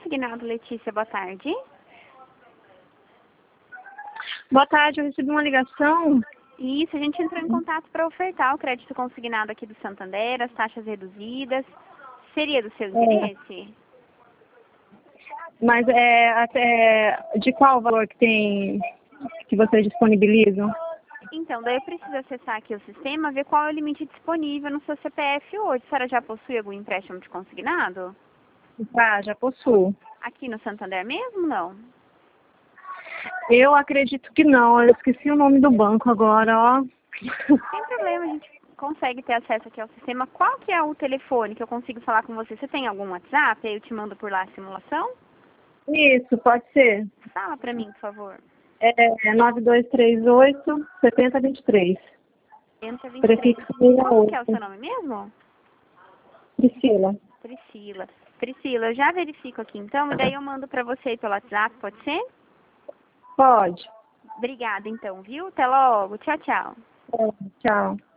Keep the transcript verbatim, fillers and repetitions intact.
Consignado, Letícia, boa tarde. Boa tarde, eu recebi uma ligação. Isso, a gente entrou em contato para ofertar o crédito consignado aqui do Santander, as taxas reduzidas. Seria do seu interesse? Mas é até de qual valor que tem que vocês disponibilizam? Então, daí eu preciso acessar aqui o sistema, ver qual é o limite disponível no seu C P F hoje. A senhora já possui algum empréstimo de consignado? Ah, já possuo. Aqui no Santander mesmo, não? Eu acredito que não, eu esqueci o nome do banco agora, ó. Sem problema, a gente consegue ter acesso aqui ao sistema. Qual que é o telefone que eu consigo falar com você? Você tem algum WhatsApp? Aí eu te mando por lá a simulação? Isso, pode ser. Fala pra mim, por favor. É nove dois três oito, sete zero dois três. Entra vinte e três. Prefixo sessenta e Como que é o oito. seu nome mesmo? Priscila. Priscila. Priscila, eu já verifico aqui então, e daí eu mando pra você aí pelo WhatsApp, pode ser? Pode. Obrigada então, viu? Até logo. Tchau, tchau. É, tchau.